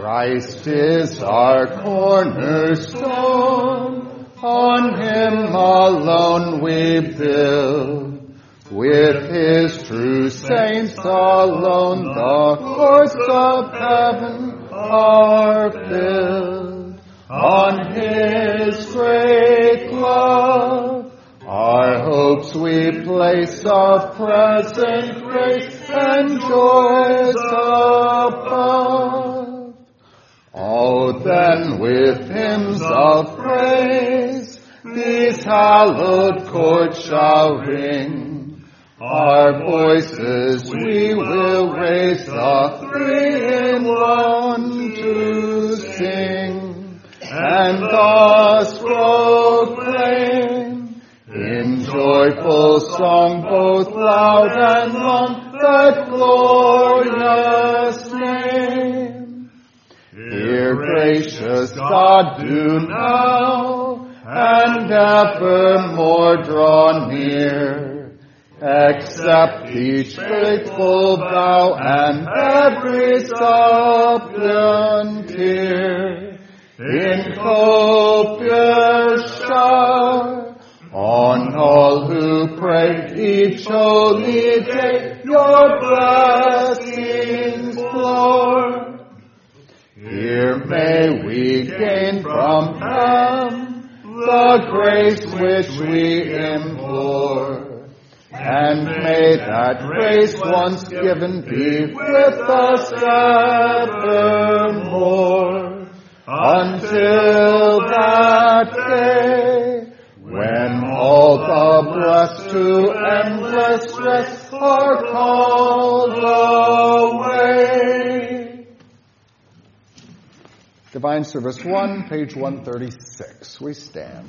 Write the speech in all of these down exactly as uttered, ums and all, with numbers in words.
Christ is our cornerstone, on him alone we build. With his true saints alone the courts of heaven are filled. On his great love our hopes we place of present grace and joys above. Oh, then with hymns of praise these hallowed chords shall ring. Our voices we will raise the three in one to sing, and thus proclaim in joyful song both loud and long that glorious name. Dear gracious God, do now and evermore draw near. Accept each faithful vow and every suppliant tear in copious shower on all who pray each holy day. Your blessings pour. Here may we gain from them the grace which we implore. And may that grace once given be with us evermore, until that day when all the blessed to endless rest are called away. Divine Service one, page one thirty-six. We stand.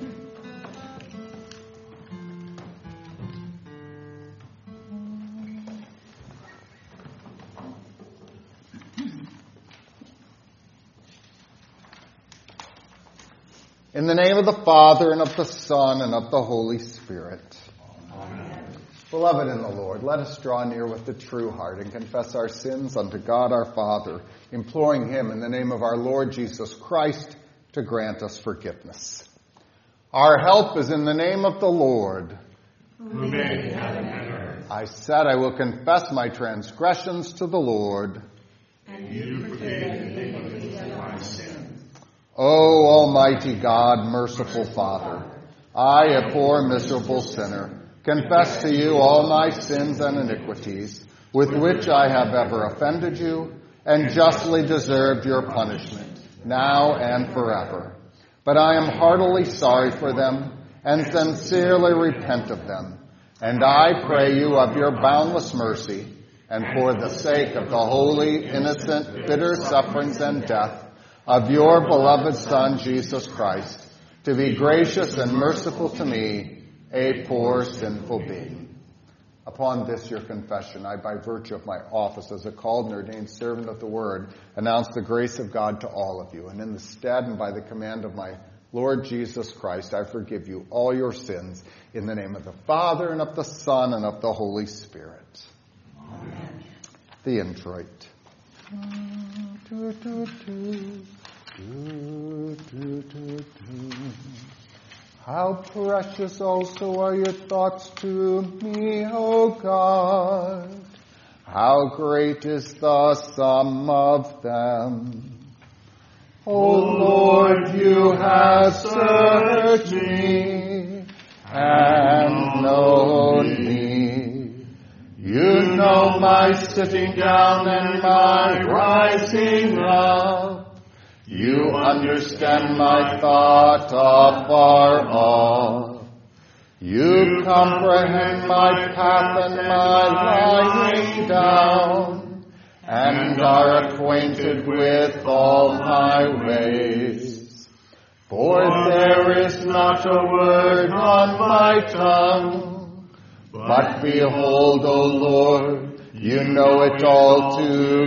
In the name of the Father, and of the Son, and of the Holy Spirit. Amen. Beloved in the Lord, let us draw near with the true heart and confess our sins unto God our Father, imploring him in the name of our Lord Jesus Christ to grant us forgiveness. Our help is in the name of the Lord, who made heaven and earth. I said I will confess my transgressions to the Lord, and you forgave the iniquities of my sins. O Almighty God, merciful Father, I, a poor miserable sinner, confess to you all my sins and iniquities, with which I have ever offended you, and justly deserved your punishment, now and forever. But I am heartily sorry for them, and sincerely repent of them. And I pray you of your boundless mercy, and for the sake of the holy, innocent, bitter sufferings and death of your beloved Son, Jesus Christ, to be gracious and merciful to me, a poor sinful being. Upon this your confession, I, by virtue of my office as a called and ordained servant of the Word, announce the grace of God to all of you. And in the stead and by the command of my Lord Jesus Christ, I forgive you all your sins in the name of the Father, and of the Son, and of the Holy Spirit. Amen. The introit. Do, do, do. Do, do, do, do. How precious also are your thoughts to me, O God. How great is the sum of them. O Lord, you have searched me and known me. You know my sitting down and my rising up. You understand my thought afar off. You comprehend my path and my lying down, and are acquainted with all my ways. For there is not a word on my tongue, but behold, O Lord, you know it all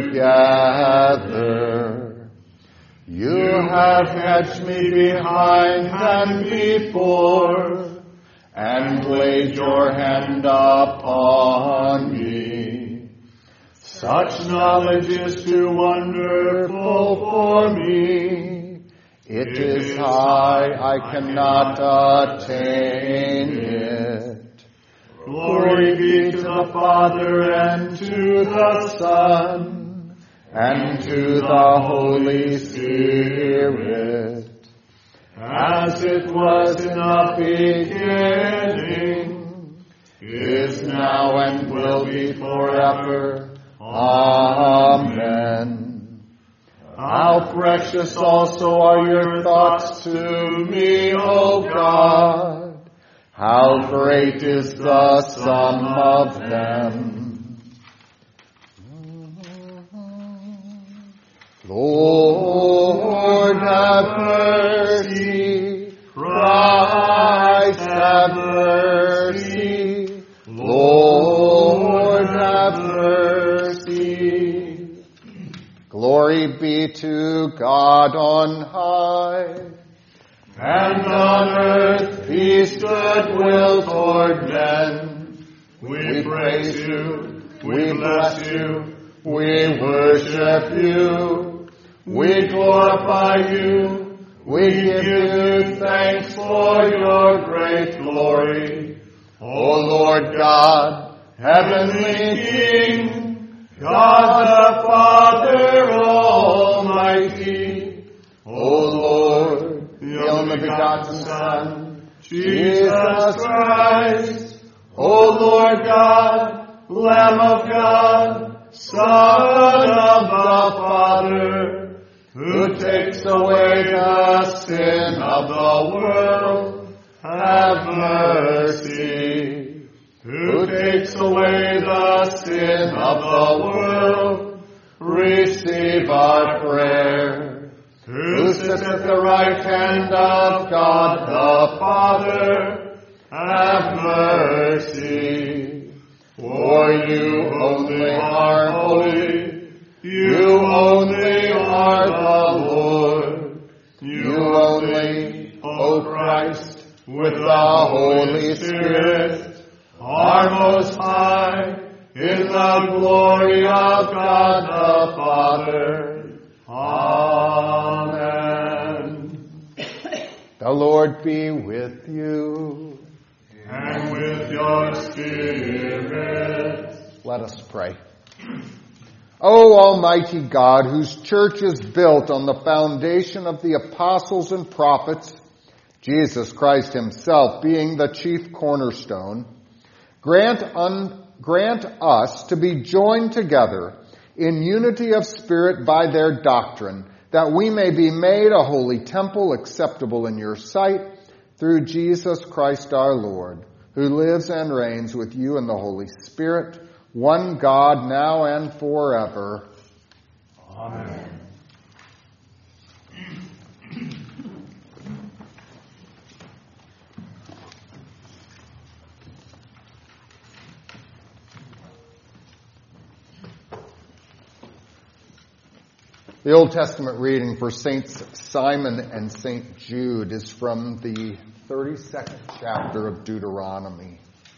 together. You have hedged me behind and before, and laid your hand upon me. Such knowledge is too wonderful for me. It is high, I cannot attain it. Glory be to the Father and to the Son and to the Holy Spirit, as it was in the beginning, is now and will be forever. Amen. How precious also are your thoughts to me, O God. How great is the sum of them. Lord, have mercy. Christ, have mercy. Lord, have mercy. Glory be to God on high, and on earth peace, goodwill toward men. We praise you, we bless you, we worship you, we glorify you, we give you thanks for your great glory. O Lord God, heavenly King, God the Father Almighty, O Lord, the only begotten Son, Jesus Christ, O Lord God, Lamb of God, Son of the Father, who takes away the sin of the world, have mercy. Who takes away the sin of the world, receive our prayer. Who sits at the right hand of God the Father, have mercy. For you only are holy, you only are the Lord, you only, O Christ, with the Holy Spirit, are most high, in the glory of God the Father. Amen. The Lord be with you. And with your spirit. Let us pray. O Almighty God, whose church is built on the foundation of the apostles and prophets, Jesus Christ himself being the chief cornerstone, Grant, un, grant us to be joined together in unity of spirit by their doctrine, that we may be made a holy temple acceptable in your sight, through Jesus Christ our Lord, who lives and reigns with you in the Holy Spirit, one God, now and forever. Amen. The Old Testament reading for Saints Simon and Saint Jude is from the thirty-second chapter of Deuteronomy.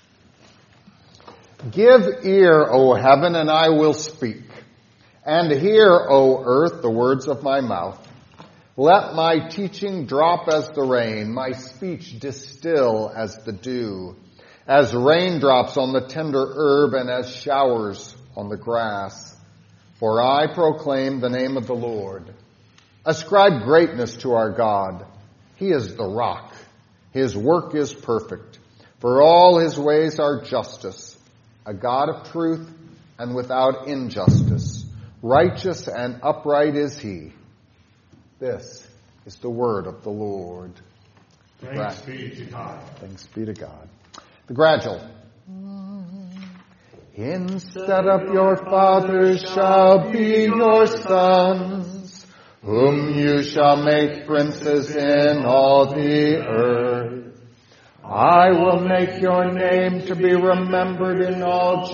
Give ear, O heaven, and I will speak, and hear, O earth, the words of my mouth. Let my teaching drop as the rain, my speech distill as the dew, as raindrops on the tender herb and as showers on the grass. For I proclaim the name of the Lord. Ascribe greatness to our God. He is the rock. His work is perfect. For all his ways are justice. A God of truth and without injustice. Righteous and upright is he. This is the word of the Lord. Thanks be to God. Thanks be to God. The gradual. Instead of your fathers shall be your sons, whom you shall make princes in all the earth. I will make your name to be remembered in all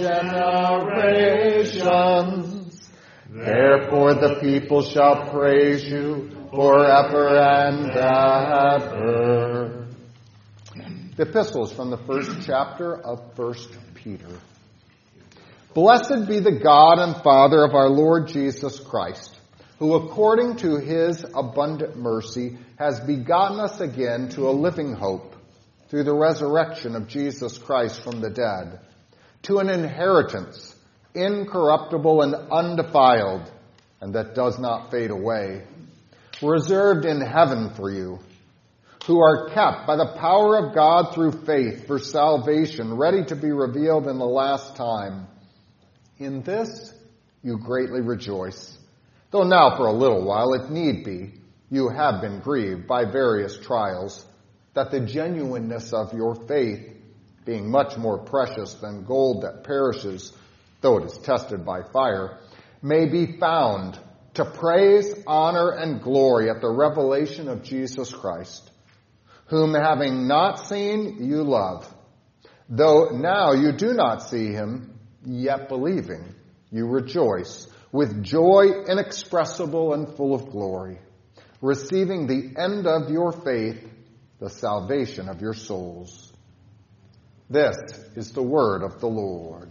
generations. Therefore the people shall praise you forever and ever. The epistles from the first chapter of First Peter. Blessed be the God and Father of our Lord Jesus Christ, who according to his abundant mercy has begotten us again to a living hope through the resurrection of Jesus Christ from the dead, to an inheritance incorruptible and undefiled, and that does not fade away, reserved in heaven for you, who are kept by the power of God through faith for salvation, ready to be revealed in the last time. In this you greatly rejoice, though now for a little while, if need be, you have been grieved by various trials, that the genuineness of your faith, being much more precious than gold that perishes, though it is tested by fire, may be found to praise, honor, and glory at the revelation of Jesus Christ, whom having not seen, you love. Though now you do not see him, yet believing, you rejoice with joy inexpressible and full of glory, receiving the end of your faith, the salvation of your souls. This is the word of the Lord.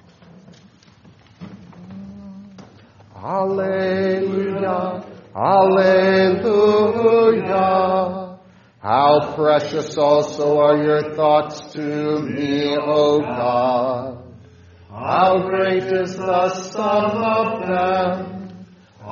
Alleluia, alleluia. How precious also are your thoughts to me, O God. How great is the sum of them.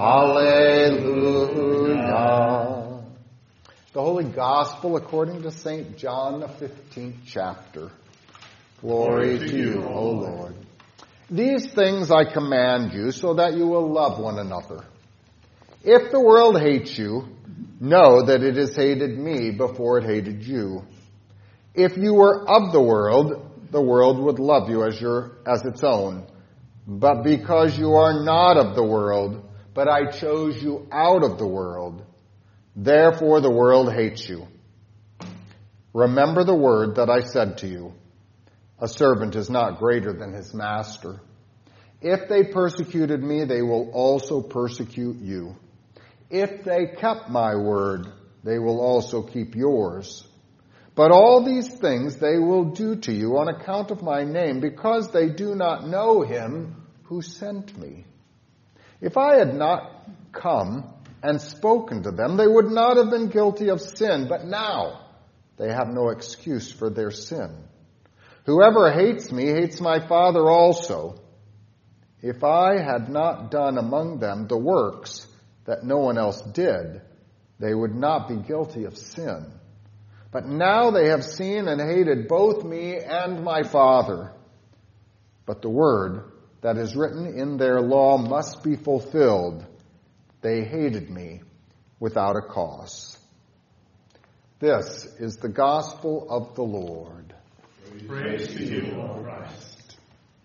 Alleluia. The Holy Gospel according to Saint John, the fifteenth chapter. Glory to you, O Lord. These things I command you so that you will love one another. If the world hates you, know that it has hated me before it hated you. If you were of the world, the world would love you as your as its own. But because you are not of the world, but I chose you out of the world, therefore the world hates you. Remember the word that I said to you. A servant is not greater than his master. If they persecuted me, they will also persecute you. If they kept my word, they will also keep yours. But all these things they will do to you on account of my name, because they do not know him who sent me. If I had not come and spoken to them, they would not have been guilty of sin, but now they have no excuse for their sin. Whoever hates me hates my Father also. If I had not done among them the works that no one else did, they would not be guilty of sin. But now they have seen and hated both me and my Father. But the word that is written in their law must be fulfilled. They hated me without a cause. This is the gospel of the Lord. Praise to you, O Christ.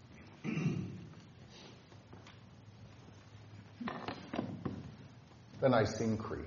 The Nicene Creed.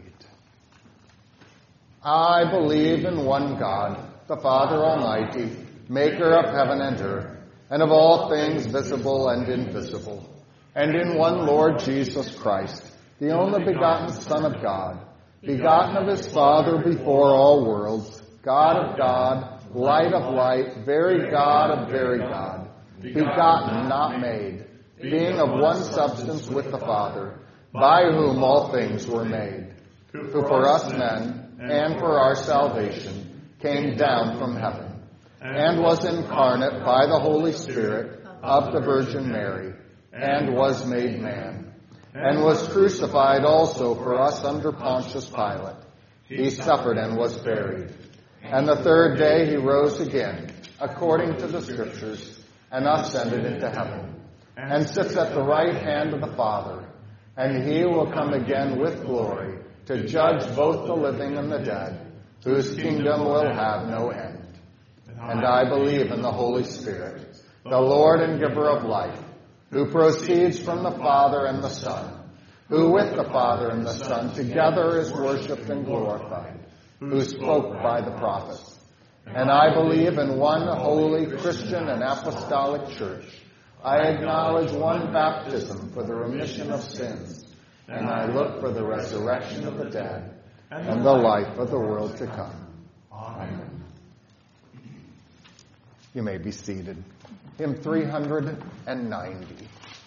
I believe in one God, the Father Almighty, maker of heaven and earth, and of all things visible and invisible, and in one Lord Jesus Christ, the only begotten Son of God, begotten of his Father before all worlds, God of God, light of light, very God of very God, begotten, not made, being of one substance with the Father, by whom all things were made, who for us men and for our salvation came down from heaven, and was incarnate by the Holy Spirit of the Virgin Mary, and was made man, and was crucified also for us under Pontius Pilate. He suffered and was buried. And the third day he rose again, according to the Scriptures, and ascended into heaven, and sits at the right hand of the Father. And he will come again with glory to judge both the living and the dead, whose kingdom will have no end. And I believe in the Holy Spirit, the Lord and giver of life, who proceeds from the Father and the Son, who with the Father and the Son together is worshipped and glorified, who spoke by the prophets. And I believe in one holy Christian and apostolic church. I acknowledge one baptism for the remission of sins, and I look for the resurrection of the dead and the life of the world to come. Amen. You may be seated. hymn three hundred ninety.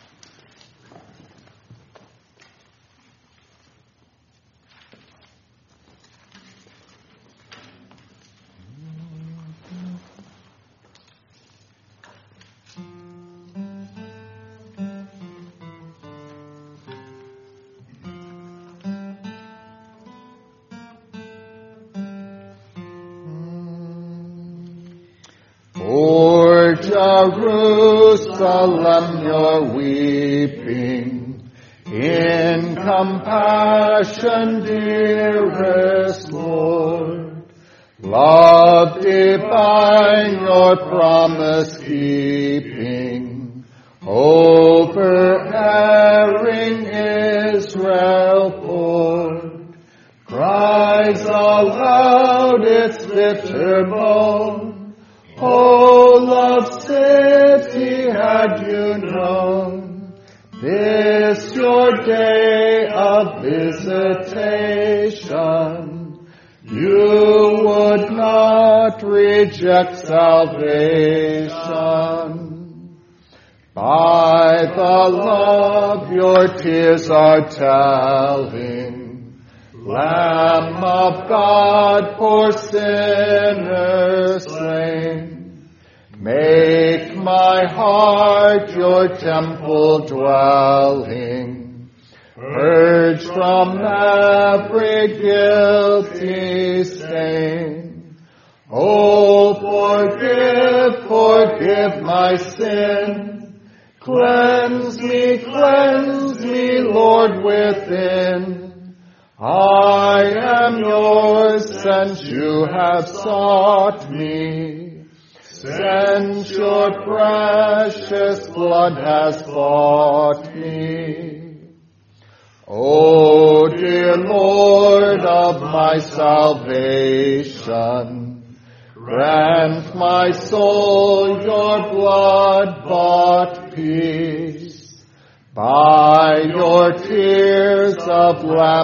For Jerusalem you're weeping, in compassion, dearest Lord. Love divine, your promise keeping, over erring Israel poured, cries aloud its bitter moan. Oh, loved city, had you known this your day of visitation, you would not reject salvation. By the love your tears are telling, Lamb of God for sinners slain, make my heart your temple dwelling, purge from every guilty stain. Oh, forgive, forgive my sin, cleanse me, cleanse me, Lord, within. I am yours since you have sought me, since your precious blood has bought me. O dear Lord of my salvation, grant my soul your blood-bought peace. By your tears of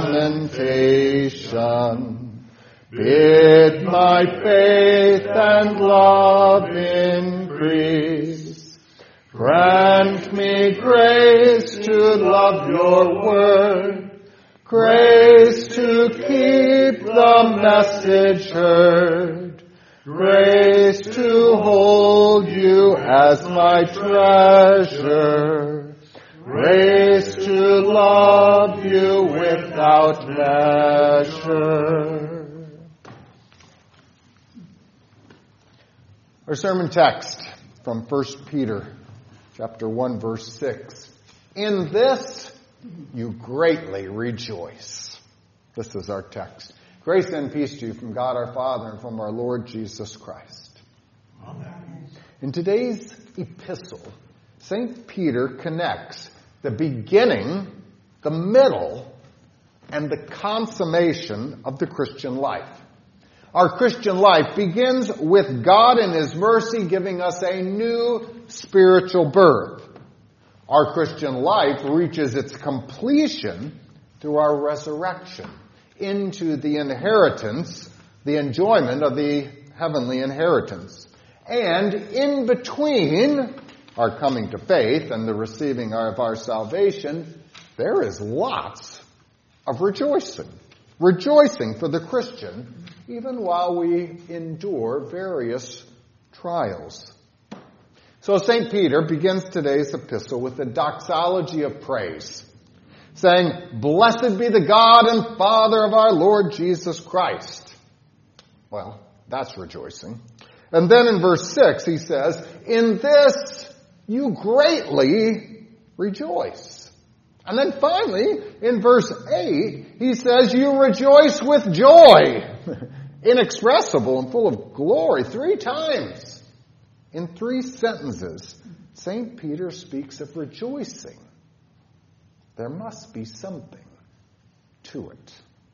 lamentation, bid my faith and love increase. Grant me grace to love your word, grace to keep the message heard, grace to hold you as my treasure, grace to love you without measure. Our sermon text from First Peter chapter one, verse six. In this you greatly rejoice. This is our text. Grace and peace to you from God our Father and from our Lord Jesus Christ. Amen. In today's epistle, Saint Peter connects the beginning, the middle, and the consummation of the Christian life. Our Christian life begins with God in His mercy giving us a new spiritual birth. Our Christian life reaches its completion through our resurrection into the inheritance, the enjoyment of the heavenly inheritance. And in between our coming to faith and the receiving of our salvation, there is lots of rejoicing. Rejoicing for the Christian, even while we endure various trials. So Saint Peter begins today's epistle with a doxology of praise, saying, "Blessed be the God and Father of our Lord Jesus Christ." Well, that's rejoicing. And then in verse six he says, "In this you greatly rejoice." And then finally, in verse eight, he says, "You rejoice with joy," inexpressible and full of glory, three times. In three sentences, Saint Peter speaks of rejoicing. There must be something to it.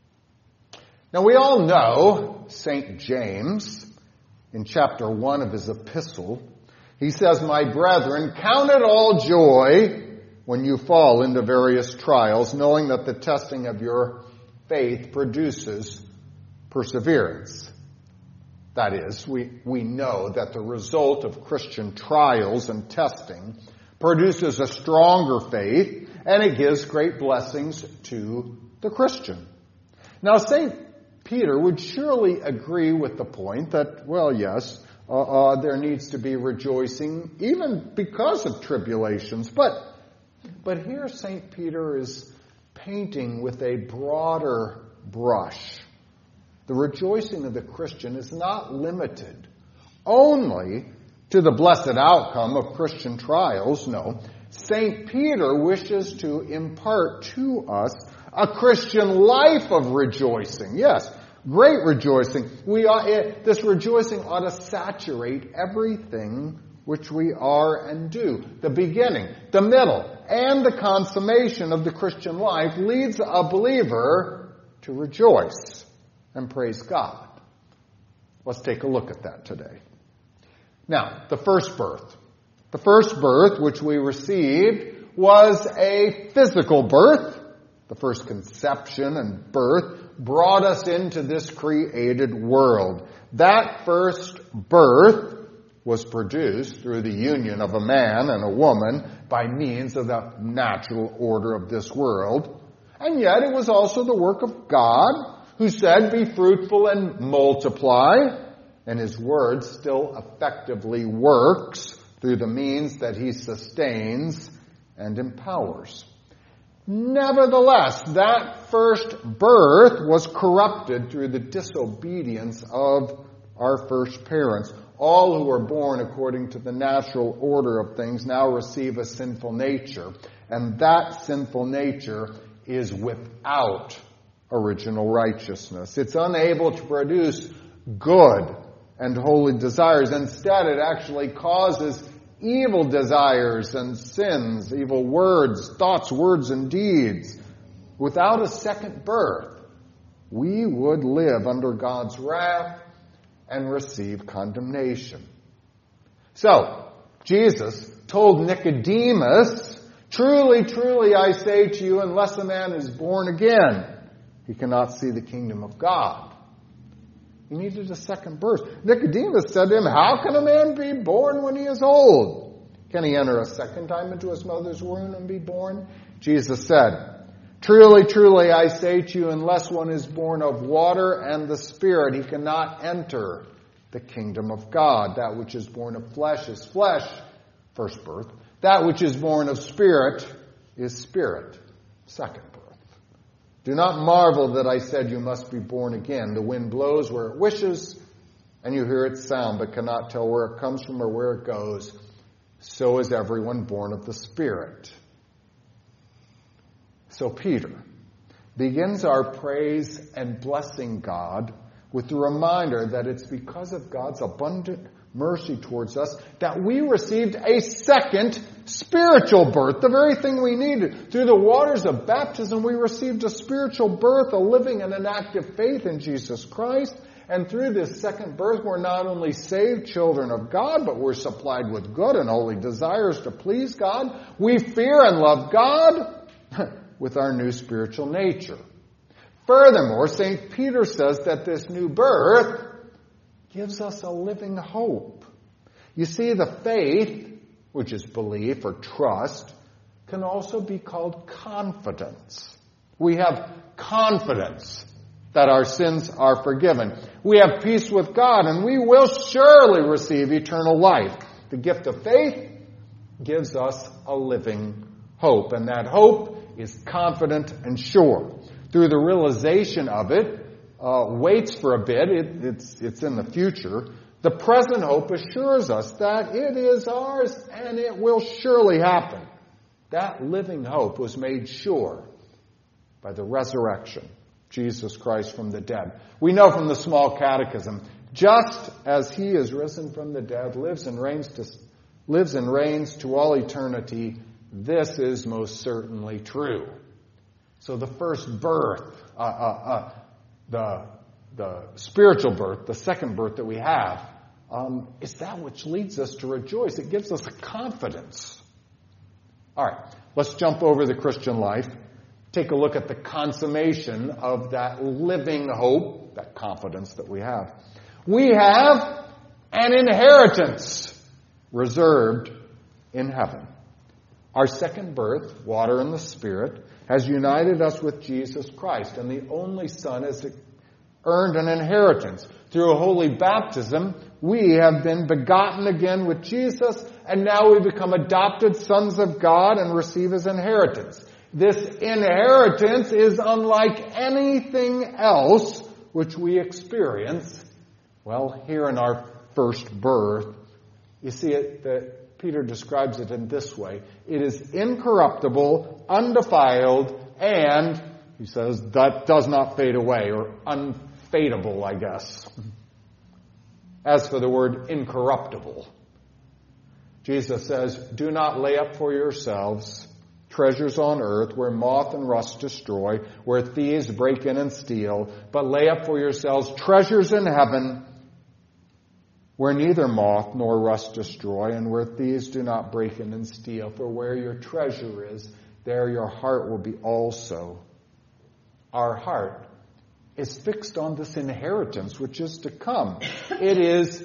Now we all know Saint James, in chapter one of his epistle, he says, "My brethren, count it all joy when you fall into various trials, knowing that the testing of your faith produces perseverance." That is, we, we know that the result of Christian trials and testing produces a stronger faith, and it gives great blessings to the Christian. Now, Saint Peter would surely agree with the point that, well, yes, uh, uh, there needs to be rejoicing even because of tribulations. But, but here Saint Peter is painting with a broader brush. The rejoicing of the Christian is not limited only to the blessed outcome of Christian trials. No, Saint Peter wishes to impart to us a Christian life of rejoicing. Yes, great rejoicing. We ought, this rejoicing ought to saturate everything which we are and do. The beginning, the middle, and the consummation of the Christian life leads a believer to rejoice and praise God. Let's take a look at that today. Now, the first birth. The first birth which we received was a physical birth. The first conception and birth brought us into this created world. That first birth was produced through the union of a man and a woman by means of the natural order of this world. And yet it was also the work of God, who said, "Be fruitful and multiply," and his word still effectively works through the means that he sustains and empowers. Nevertheless, that first birth was corrupted through the disobedience of our first parents. All who are born according to the natural order of things now receive a sinful nature, and that sinful nature is without original righteousness. It's unable to produce good and holy desires. Instead, it actually causes evil desires and sins, evil words, thoughts, words, and deeds. Without a second birth, we would live under God's wrath and receive condemnation. So, Jesus told Nicodemus, "Truly, truly, I say to you, unless a man is born again, he cannot see the kingdom of God." He needed a second birth. Nicodemus said to him, "How can a man be born when he is old? Can he enter a second time into his mother's womb and be born?" Jesus said, "Truly, truly, I say to you, unless one is born of water and the Spirit, he cannot enter the kingdom of God. That which is born of flesh is flesh," first birth. "That which is born of Spirit is spirit," second birth. "Do not marvel that I said you must be born again. The wind blows where it wishes, and you hear its sound, but cannot tell where it comes from or where it goes. So is everyone born of the Spirit." So Peter begins our praise and blessing God with the reminder that it's because of God's abundant mercy towards us that we received a second spiritual birth, the very thing we needed. Through the waters of baptism, we received a spiritual birth, a living and an active faith in Jesus Christ. And through this second birth, we're not only saved children of God, but we're supplied with good and holy desires to please God. We fear and love God with our new spiritual nature. Furthermore, Saint Peter says that this new birth gives us a living hope. You see, the faith, which is belief or trust, can also be called confidence. We have confidence that our sins are forgiven. We have peace with God, and we will surely receive eternal life. The gift of faith gives us a living hope, and that hope is confident and sure. Through the realization of it, uh, waits for a bit, it, it's, it's in the future. The present hope assures us that it is ours and it will surely happen. That living hope was made sure by the resurrection, Jesus Christ from the dead. We know from the small catechism, just as he is risen from the dead, lives and reigns to, lives and reigns to all eternity, this is most certainly true. So the first birth, uh, uh, uh, the, the spiritual birth, the second birth that we have, um, is that which leads us to rejoice. It gives us a confidence. All right, let's jump over the Christian life. Take a look at the consummation of that living hope, that confidence that we have. We have an inheritance reserved in heaven. Our second birth, water and the Spirit, has united us with Jesus Christ, and the only Son has earned an inheritance. Through a holy baptism, we have been begotten again with Jesus, and now we become adopted sons of God and receive His inheritance. This inheritance is unlike anything else which we experience, well, here in our first birth. You see it, that Peter describes it in this way. It is incorruptible, undefiled, and, he says, that does not fade away, or unfadable, I guess. As for the word incorruptible, Jesus says, do not lay up for yourselves treasures on earth where moth and rust destroy, where thieves break in and steal, but lay up for yourselves treasures in heaven where neither moth nor rust destroy, and where thieves do not break in and steal. For where your treasure is, there your heart will be also. Our heart is fixed on this inheritance which is to come. It is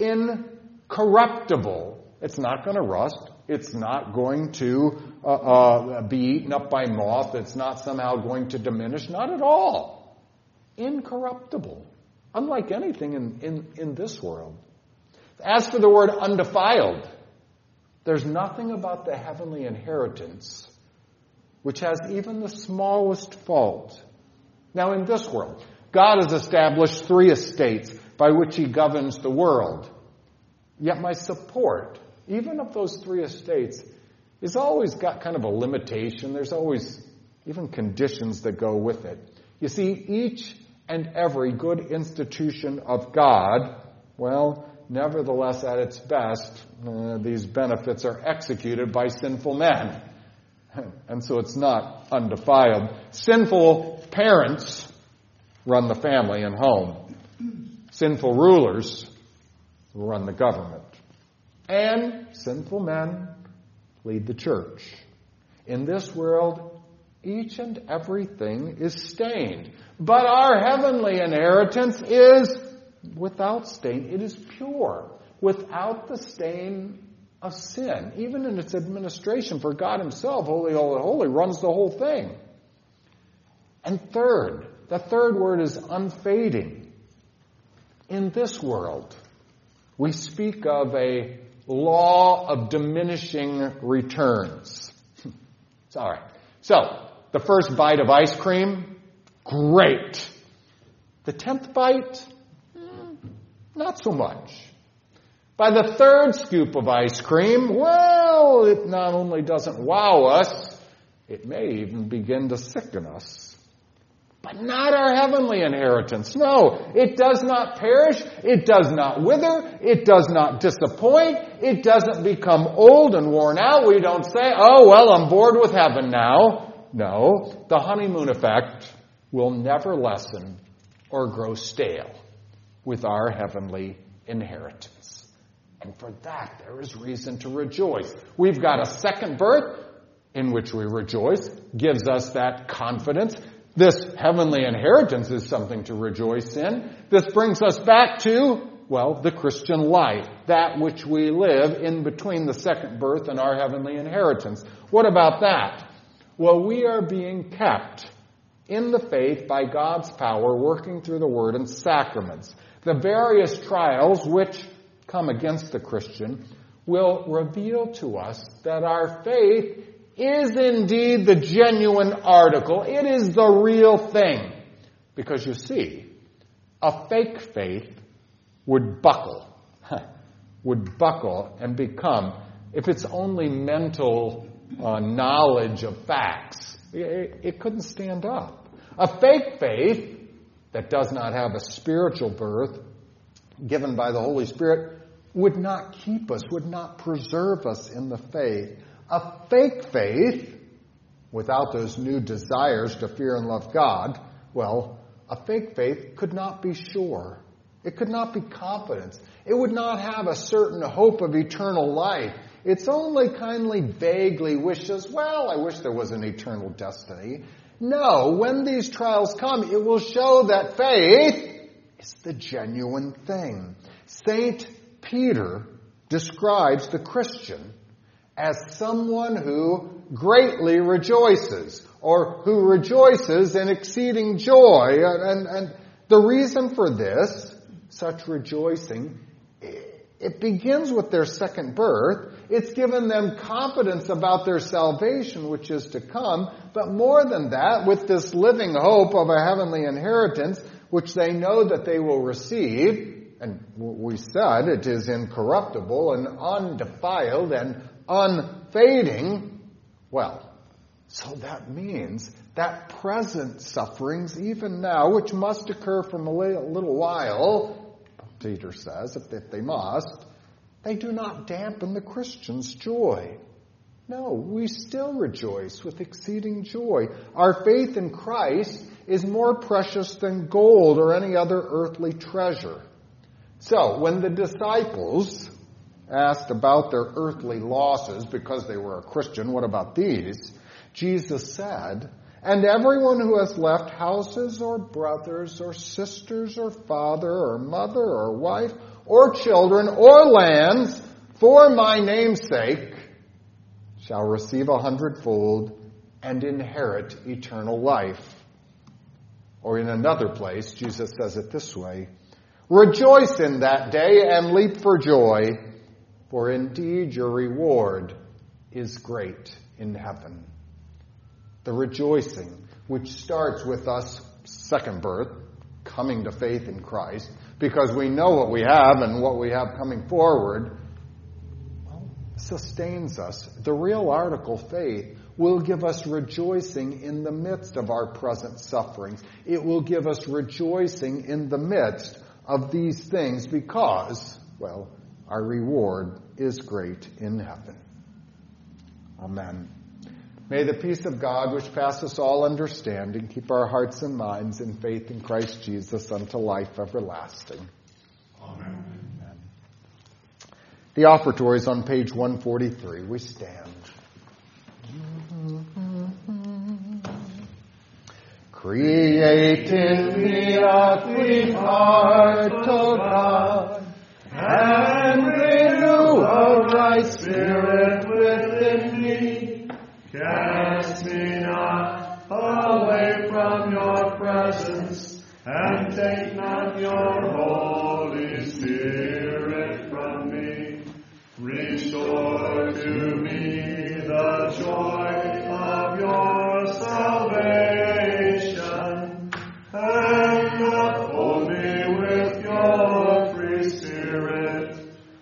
incorruptible. It's not going to rust. It's not going to uh, uh, be eaten up by moth. It's not somehow going to diminish. Not at all. Incorruptible. Unlike anything in, in, in this world. As for the word undefiled, there's nothing about the heavenly inheritance which has even the smallest fault. Now, in this world, God has established three estates by which He governs the world. Yet my support, even of those three estates, is always got kind of a limitation. There's always even conditions that go with it. You see, each and every good institution of God, well, nevertheless, at its best, uh, these benefits are executed by sinful men. And so it's not undefiled. Sinful parents run the family and home. Sinful rulers run the government. And sinful men lead the church. In this world, each and everything is stained. But our heavenly inheritance is without stain. It is pure, without the stain of sin, even in its administration. For God Himself, holy, holy, holy, runs the whole thing. And third, the third word is unfading. In this world, we speak of a law of diminishing returns. It's all right. So, the first bite of ice cream, great. The tenth bite, not so much. By the third scoop of ice cream, well, it not only doesn't wow us, it may even begin to sicken us. But not our heavenly inheritance. No, it does not perish. It does not wither. It does not disappoint. It doesn't become old and worn out. We don't say, oh, well, I'm bored with heaven now. No, the honeymoon effect will never lessen or grow stale with our heavenly inheritance. And for that, there is reason to rejoice. We've got a second birth in which we rejoice, gives us that confidence. This heavenly inheritance is something to rejoice in. This brings us back to, well, the Christian life, that which we live in between the second birth and our heavenly inheritance. What about that? Well, we are being kept in the faith by God's power, working through the Word and sacraments. The various trials which come against the Christian will reveal to us that our faith is indeed the genuine article. It is the real thing. Because you see, a fake faith would buckle, would buckle and become, if it's only mental uh, knowledge of facts, it, it couldn't stand up. A fake faith that does not have a spiritual birth given by the Holy Spirit would not keep us, would not preserve us in the faith. A fake faith, without those new desires to fear and love God, well, a fake faith could not be sure. It could not be confidence. It would not have a certain hope of eternal life. It's only kindly vaguely wishes, well, I wish there was an eternal destiny. No, when these trials come, it will show that faith is the genuine thing. Saint Peter describes the Christian as someone who greatly rejoices, or who rejoices in exceeding joy. And, and the reason for this, such rejoicing, it begins with their second birth. It's given them confidence about their salvation, which is to come. But more than that, with this living hope of a heavenly inheritance, which they know that they will receive, and we said it is incorruptible and undefiled and unfading. Well, so that means that present sufferings, even now, which must occur from a little while, Peter says, if they must, they do not dampen the Christian's joy. No, we still rejoice with exceeding joy. Our faith in Christ is more precious than gold or any other earthly treasure. So, when the disciples asked about their earthly losses because they were a Christian, what about these? Jesus said, and everyone who has left houses or brothers or sisters or father or mother or wife or children or lands for my name's sake shall receive a hundredfold and inherit eternal life. Or in another place, Jesus says it this way, rejoice in that day and leap for joy, for indeed your reward is great in heaven. The rejoicing, which starts with us, second birth, coming to faith in Christ, because we know what we have and what we have coming forward, well, sustains us. The real article, faith, will give us rejoicing in the midst of our present sufferings. It will give us rejoicing in the midst of these things because, well, our reward is great in heaven. Amen. May the peace of God, which passes all understanding, keep our hearts and minds in faith in Christ Jesus unto life everlasting. Amen. Amen. The offertory is on page one forty-three. We stand. Create in me a clean heart, O God, and renew a right spirit within me. Cast me not away from your presence, and take not your Holy Spirit from me. Restore to me the joy of your salvation, and uphold me with your free Spirit.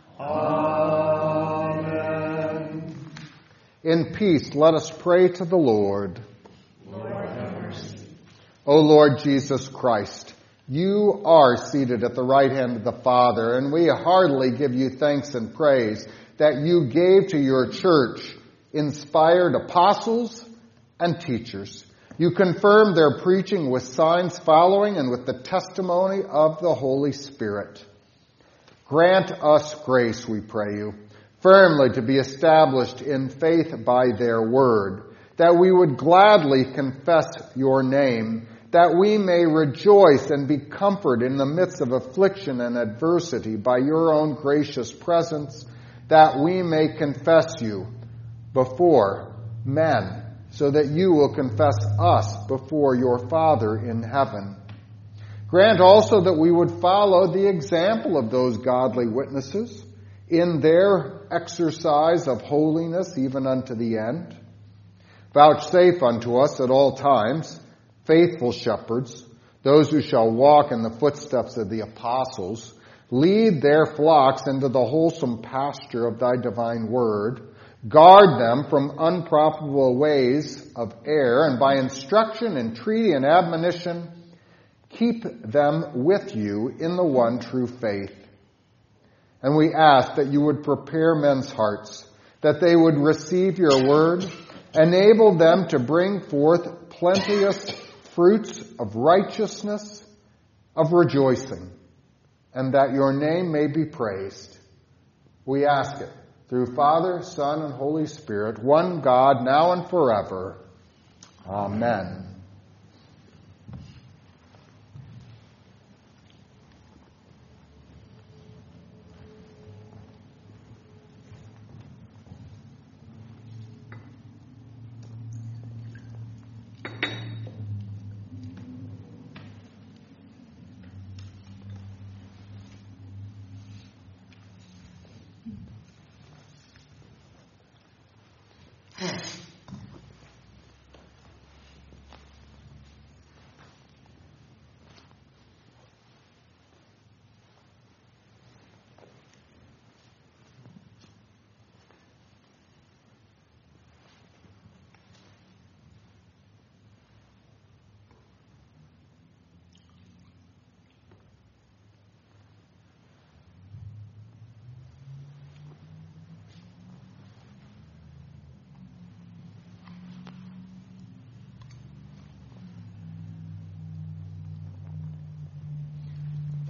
Amen. In peace, let us pray to the Lord. Lord, have mercy. O Lord Jesus Christ, you are seated at the right hand of the Father, and we heartily give you thanks and praise that you gave to your church inspired apostles and teachers. You confirmed their preaching with signs following and with the testimony of the Holy Spirit. Grant us grace, we pray you, firmly to be established in faith by their word, that we would gladly confess your name, that we may rejoice and be comforted in the midst of affliction and adversity by your own gracious presence, that we may confess you before men, so that you will confess us before your Father in heaven. Grant also that we would follow the example of those godly witnesses in their exercise of holiness even unto the end. Vouchsafe unto us at all times faithful shepherds, those who shall walk in the footsteps of the apostles, lead their flocks into the wholesome pasture of thy divine word, guard them from unprofitable ways of error, and by instruction, entreaty, and admonition, keep them with you in the one true faith. And we ask that you would prepare men's hearts, that they would receive your word, enable them to bring forth plenteous fruits of righteousness, of rejoicing, and that your name may be praised. We ask it through Father, Son, and Holy Spirit, one God, now and forever. Amen.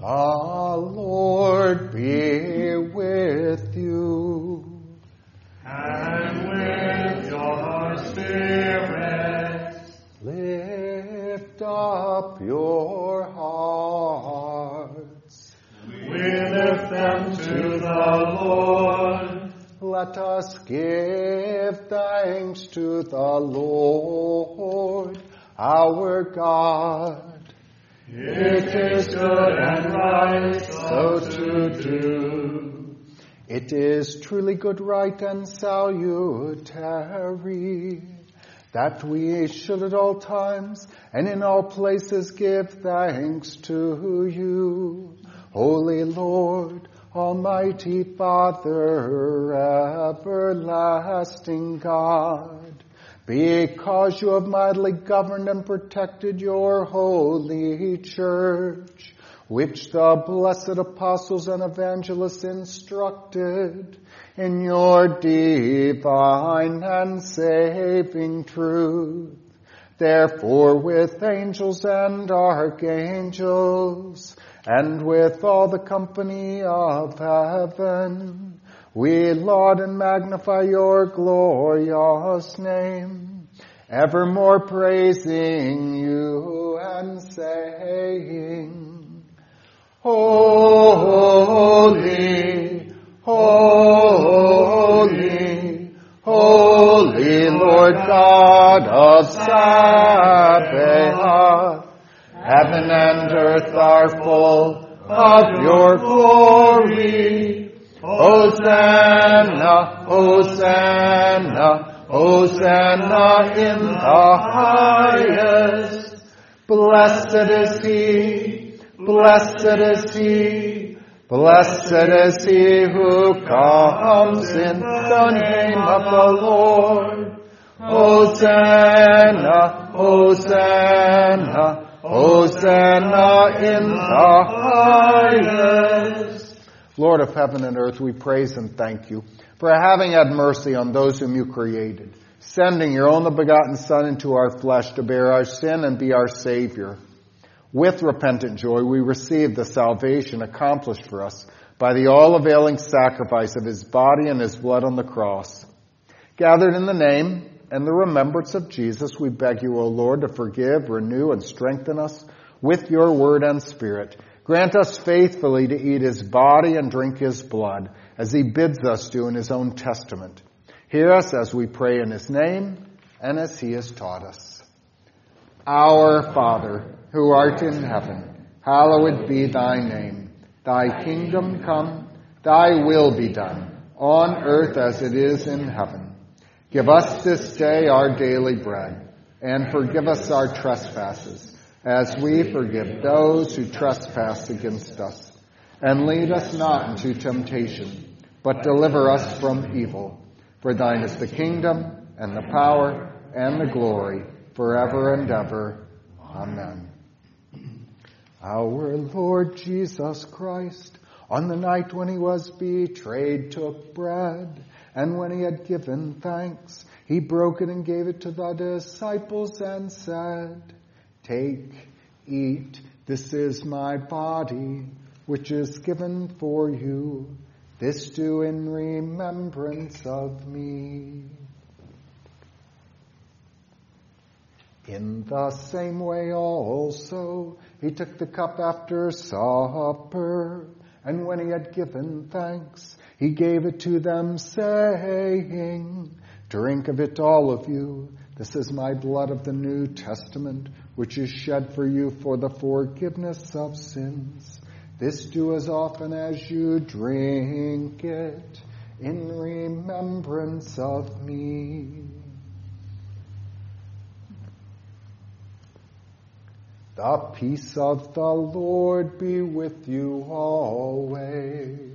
The Lord be with you. And with your spirit. Lift up your hearts. We lift them to the Lord. Let us give thanks to the Lord, our God. It is good and right so to do. It is truly good, right, and salutary that we should at all times and in all places give thanks to you, Holy Lord, Almighty Father, everlasting God, because you have mightily governed and protected your holy church, which the blessed apostles and evangelists instructed in your divine and saving truth. Therefore, with angels and archangels, and with all the company of heaven, we laud and magnify your glorious name, evermore praising you and saying, Holy, holy, holy Lord God of Sabaoth. Heaven and earth are full of your glory. Hosanna, Hosanna, Hosanna in the highest. Blessed is he, blessed is he, blessed is he who comes in the name of the Lord. Hosanna, Hosanna, Hosanna in the highest. Lord of heaven and earth, we praise and thank you for having had mercy on those whom you created, sending your only begotten Son into our flesh to bear our sin and be our Savior. With repentant joy, we receive the salvation accomplished for us by the all-availing sacrifice of his body and his blood on the cross. Gathered in the name and the remembrance of Jesus, we beg you, O Lord, to forgive, renew, and strengthen us with your word and spirit. Grant us faithfully to eat his body and drink his blood, as he bids us do in his own testament. Hear us as we pray in his name and as he has taught us. Our Father, who art in heaven, hallowed be thy name. Thy kingdom come, thy will be done, on earth as it is in heaven. Give us this day our daily bread, and forgive us our trespasses, as we forgive those who trespass against us. And lead us not into temptation, but deliver us from evil. For thine is the kingdom, and the power, and the glory, forever and ever. Amen. Our Lord Jesus Christ, on the night when he was betrayed, took bread, and when he had given thanks, he broke it and gave it to the disciples and said, Take, eat, this is my body, which is given for you. This do in remembrance of me. In the same way also, he took the cup after supper, and when he had given thanks, he gave it to them, saying, Drink of it, all of you. This is my blood of the New Testament, which is shed for you for the forgiveness of sins. This do as often as you drink it in remembrance of me. The peace of the Lord be with you always.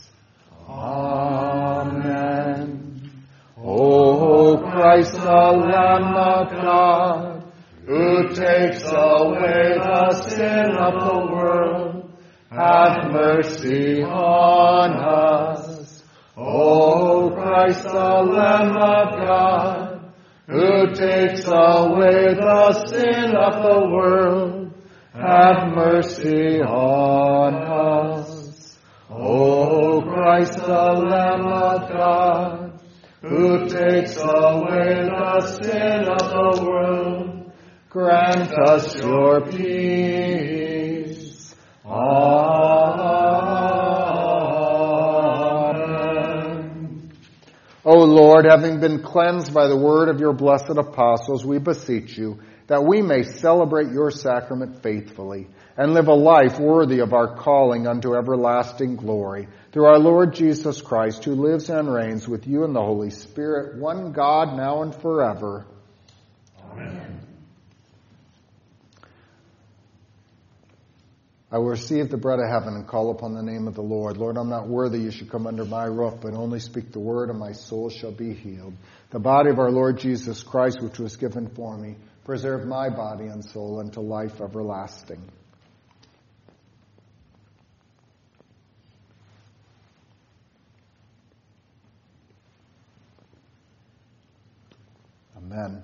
Amen. O Christ, the Lamb of God, who takes away the sin of the world, have mercy on us. O Christ, the Lamb of God, who takes away the sin of the world, have mercy on us. O Christ, the Lamb of God, who takes away the sin of the world, grant us your peace. Amen. O Lord, having been cleansed by the word of your blessed apostles, we beseech you that we may celebrate your sacrament faithfully and live a life worthy of our calling unto everlasting glory. Through our Lord Jesus Christ, who lives and reigns with you in the Holy Spirit, one God, now and forever. Amen. I will receive the bread of heaven and call upon the name of the Lord. Lord, I'm not worthy you should come under my roof, but only speak the word and my soul shall be healed. The body of our Lord Jesus Christ, which was given for me, preserve my body and soul unto life everlasting. Amen.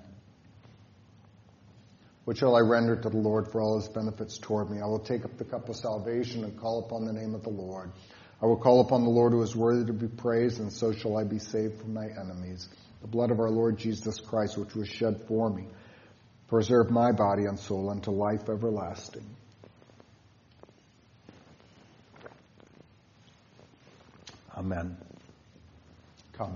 What shall I render to the Lord for all his benefits toward me? I will take up the cup of salvation and call upon the name of the Lord. I will call upon the Lord who is worthy to be praised, and so shall I be saved from my enemies. The blood of our Lord Jesus Christ, which was shed for me, preserve my body and soul unto life everlasting. Amen. Come.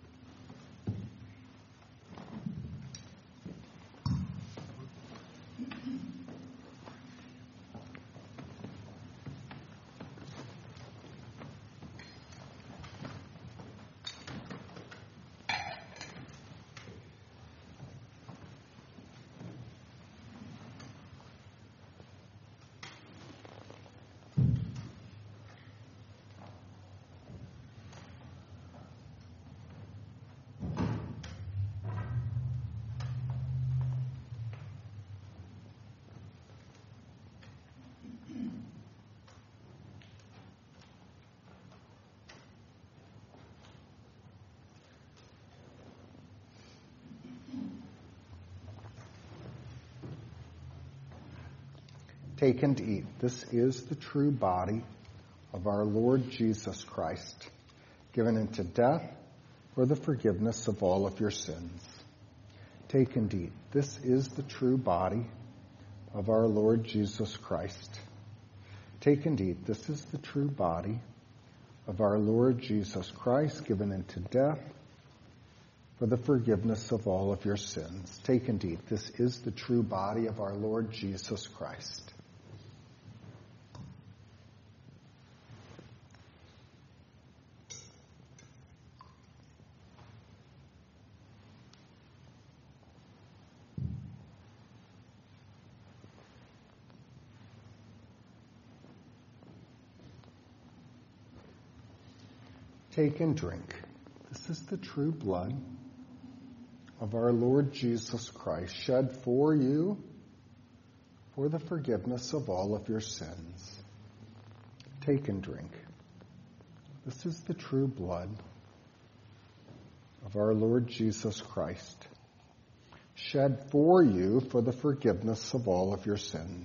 Take and eat. This is the true body of our Lord Jesus Christ, given into death for the forgiveness of all of your sins. Take and eat. This is the true body of our Lord Jesus Christ. Take and eat. This is the true body of our Lord Jesus Christ, given into death for the forgiveness of all of your sins. Take and eat. This is the true body of our Lord Jesus Christ. Take and drink. This is the true blood of our Lord Jesus Christ, shed for you for the forgiveness of all of your sins. Take and drink. This is the true blood of our Lord Jesus Christ, shed for you for the forgiveness of all of your sins.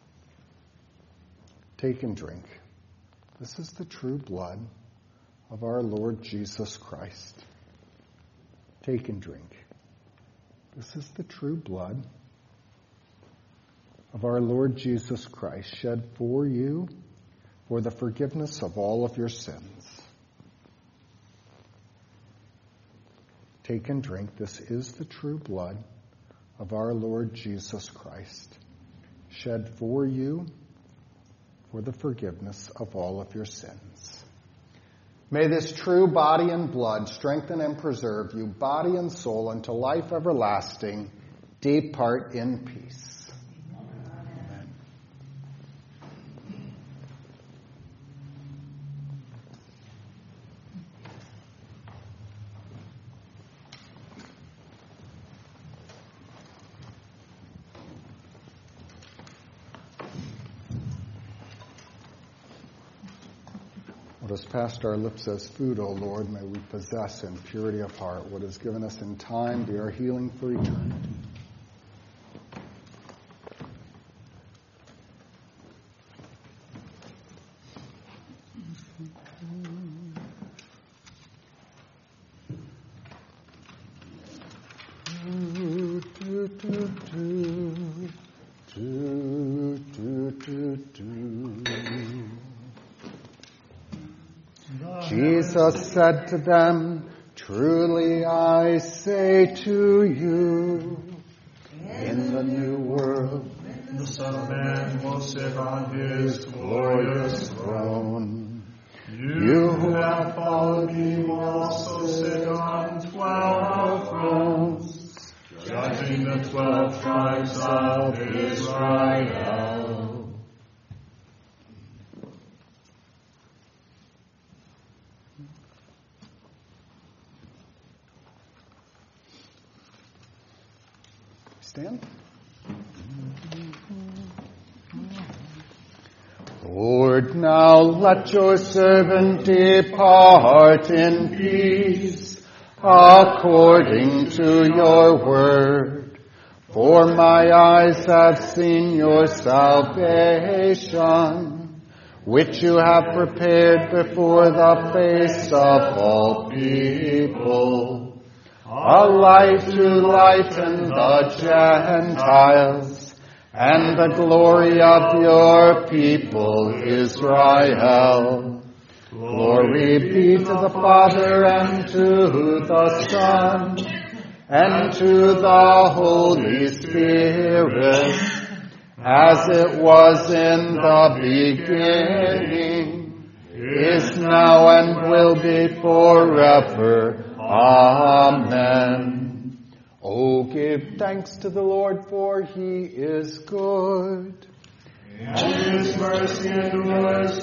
Take and drink. This is the true blood of our Lord Jesus Christ. Take and drink. This is the true blood of our Lord Jesus Christ, shed for you for the forgiveness of all of your sins. Take and drink. This is the true blood of our Lord Jesus Christ, shed for you for the forgiveness of all of your sins. May this true body and blood strengthen and preserve you, body and soul, unto life everlasting. Depart in peace. Amen. What has passed our lips as food, O Lord, may we possess in purity of heart. What is given us in time be our healing for eternity. do, do, do, do. Jesus said to them, truly I say to you, in the new world, the Son of Man will sit on his glorious glorious throne. throne. You who have followed me will also sit on twelve thrones, judging the twelve tribes of Israel. Stand. Lord, now let your servant depart in peace, according to your word. For my eyes have seen your salvation, which you have prepared before the face of all people, a light to lighten the Gentiles, and the glory of your people Israel. Glory be to the Father, and to the Son, and to the Holy Spirit, as it was in the beginning, is now, and will be forever. Amen. Oh, give thanks to the Lord, for he is good. And his mercy endures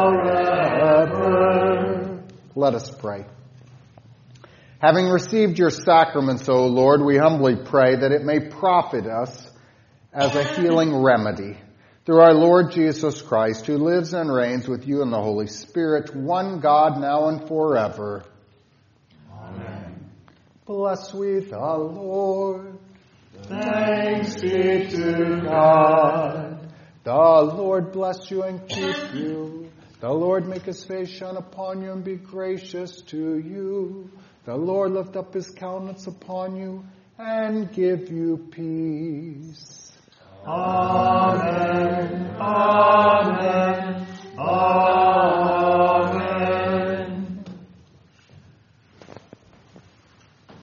forever. Let us pray. Having received your sacraments, O Lord, we humbly pray that it may profit us as a healing remedy. Through our Lord Jesus Christ, who lives and reigns with you in the Holy Spirit, one God, now and forever. Amen. Bless we the Lord. Thanks be to God. The Lord bless you and keep you. The Lord make his face shine upon you and be gracious to you. The Lord lift up his countenance upon you and give you peace. Amen.